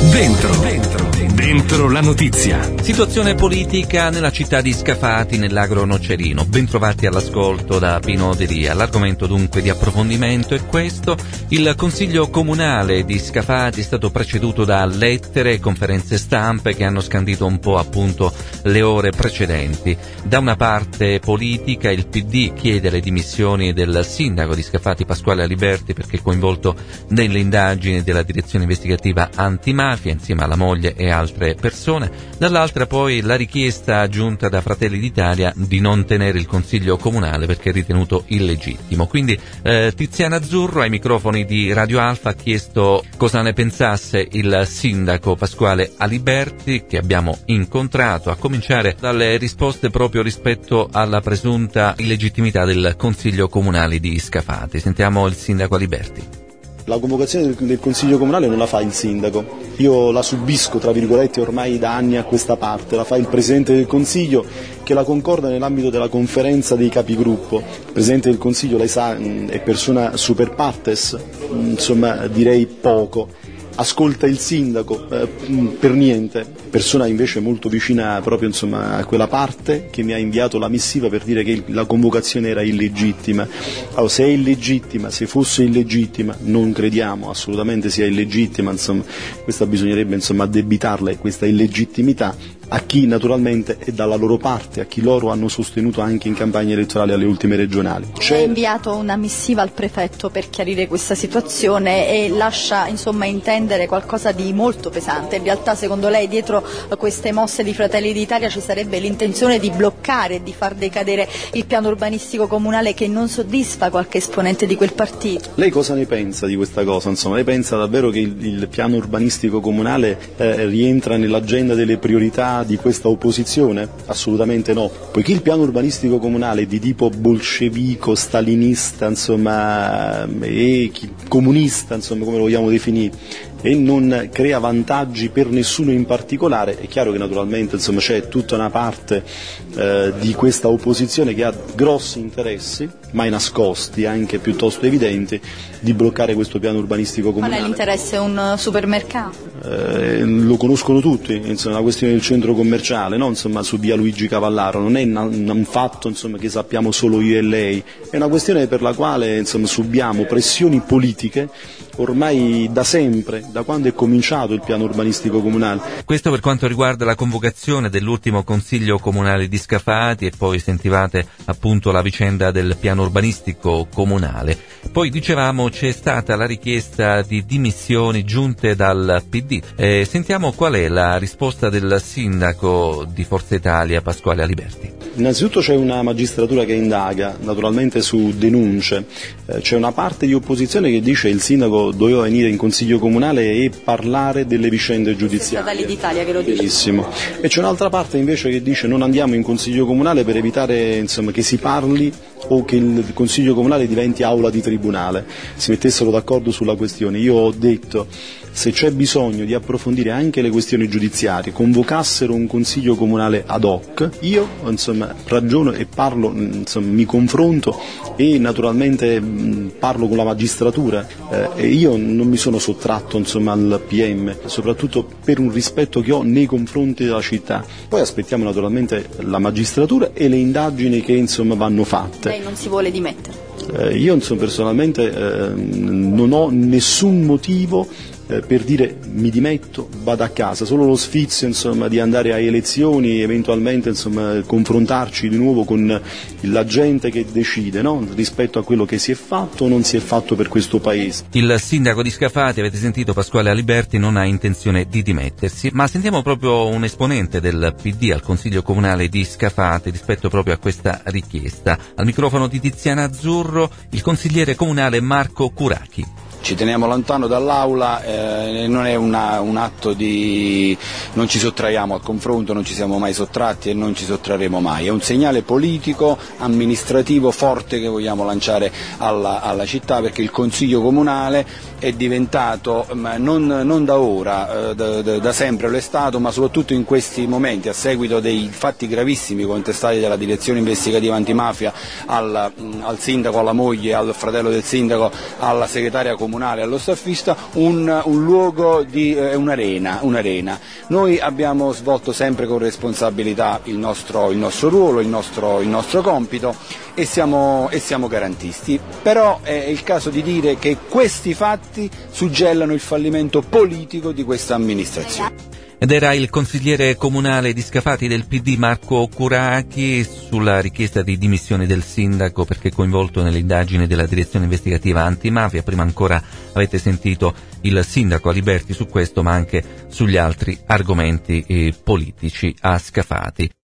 Dentro la notizia. Situazione politica nella città di Scafati, nell'Agro Nocerino. Bentrovati all'ascolto da Pino Delia. L'argomento dunque di approfondimento è questo. Il Consiglio Comunale di Scafati è stato preceduto da lettere e conferenze stampe che hanno scandito un po' appunto le ore precedenti. Da una parte politica, il PD chiede le dimissioni del sindaco di Scafati Pasquale Aliberti perché è coinvolto nelle indagini della direzione investigativa antimafia insieme alla moglie e altre persone. Dall'altra poi la richiesta giunta da Fratelli d'Italia di non tenere il Consiglio Comunale perché è ritenuto illegittimo. Quindi Tiziana Azzurro ai microfoni di Radio Alfa ha chiesto cosa ne pensasse il sindaco Pasquale Aliberti che abbiamo incontrato, a cominciare dalle risposte proprio rispetto alla presunta illegittimità del Consiglio Comunale di Scafati. Sentiamo il sindaco Aliberti. La convocazione del Consiglio Comunale non la fa il sindaco, io la subisco tra virgolette ormai da anni a questa parte, la fa il Presidente del Consiglio che la concorda nell'ambito della conferenza dei capigruppo. Il Presidente del Consiglio, lei sa, è persona super partes, insomma direi poco. Ascolta il sindaco per niente, persona invece molto vicina proprio insomma a quella parte che mi ha inviato la missiva per dire che la convocazione era illegittima. Allora, se è illegittima, se fosse illegittima, non crediamo assolutamente sia illegittima, insomma, questa bisognerebbe insomma addebitarla questa illegittimità a chi naturalmente è dalla loro parte, a chi loro hanno sostenuto anche in campagna elettorale alle ultime regionali. Ha inviato una missiva al prefetto per chiarire questa situazione e lascia insomma intendere qualcosa di molto pesante. In realtà secondo lei dietro queste mosse di Fratelli d'Italia ci sarebbe l'intenzione di bloccare e di far decadere il piano urbanistico comunale che non soddisfa qualche esponente di quel partito? Lei cosa ne pensa di questa cosa? Insomma, lei pensa davvero che il piano urbanistico comunale rientra nell'agenda delle priorità di questa opposizione? Assolutamente no, poiché il piano urbanistico comunale è di tipo bolscevico, stalinista, insomma, e comunista, insomma, come lo vogliamo definire, e non crea vantaggi per nessuno in particolare, è chiaro che naturalmente insomma c'è tutta una parte di questa opposizione che ha grossi interessi, mai nascosti, anche piuttosto evidenti, di bloccare questo piano urbanistico comunale. Qual è l'interesse? Un supermercato? Lo conoscono tutti, insomma, la questione del centro commerciale, no? Insomma, su via Luigi Cavallaro, non è un fatto insomma, che sappiamo solo io e lei, è una questione per la quale insomma, subiamo pressioni politiche ormai da sempre, da quando è cominciato il piano urbanistico comunale. Questo per quanto riguarda la convocazione dell'ultimo Consiglio Comunale di Scafati e poi sentivate appunto la vicenda del piano urbanistico comunale. Poi dicevamo c'è stata la richiesta di dimissioni giunte dal PD. Sentiamo qual è la risposta del sindaco di Forza Italia Pasquale Aliberti. Innanzitutto c'è una magistratura che indaga, naturalmente su denunce, c'è una parte di opposizione che dice che il sindaco doveva venire in Consiglio Comunale e parlare delle vicende giudiziarie. Fratelli d'Italia che lo dice. Benissimo. E c'è un'altra parte invece che dice non andiamo in Consiglio Comunale per evitare insomma, che si parli o che il Consiglio Comunale diventi aula di tribunale, si mettessero d'accordo sulla questione. Io ho detto se c'è bisogno di approfondire anche le questioni giudiziarie, convocassero un Consiglio Comunale ad hoc, io insomma ragiono e parlo, insomma, mi confronto e naturalmente parlo con la magistratura e io non mi sono sottratto insomma al PM, soprattutto per un rispetto che ho nei confronti della città. Poi aspettiamo naturalmente la magistratura e le indagini che insomma vanno fatte. Lei non si vuole dimettere? Io insomma, personalmente non ho nessun motivo per dire mi dimetto, vado a casa, solo lo sfizio insomma, di andare a elezioni, eventualmente insomma, confrontarci di nuovo con la gente che decide, no? Rispetto a quello che si è fatto o non si è fatto per questo Paese. Il sindaco di Scafati, avete sentito, Pasquale Aliberti, non ha intenzione di dimettersi, ma sentiamo proprio un esponente del PD al Consiglio Comunale di Scafati rispetto proprio a questa richiesta. Al microfono di Tiziana Azzurro, il consigliere comunale Marco Curacchi. Ci teniamo lontano dall'aula, non è un atto di... non ci sottraiamo al confronto, non ci siamo mai sottratti e non ci sottrarremo mai, è un segnale politico, amministrativo forte che vogliamo lanciare alla città, perché il Consiglio Comunale è diventato, non da ora, da sempre lo è stato, ma soprattutto in questi momenti, a seguito dei fatti gravissimi contestati dalla direzione investigativa antimafia al sindaco, alla moglie, al fratello del sindaco, alla segretaria comunale, comunale allo staffista un luogo di un'arena. Noi abbiamo svolto sempre con responsabilità il nostro ruolo, il nostro compito e siamo garantisti. Però è il caso di dire che questi fatti suggellano il fallimento politico di questa amministrazione. Ed era il consigliere comunale di Scafati del PD Marco Curachi sulla richiesta di dimissioni del sindaco perché coinvolto nelle indagini della direzione investigativa antimafia. Prima ancora avete sentito il sindaco Aliberti su questo, ma anche sugli altri argomenti politici a Scafati.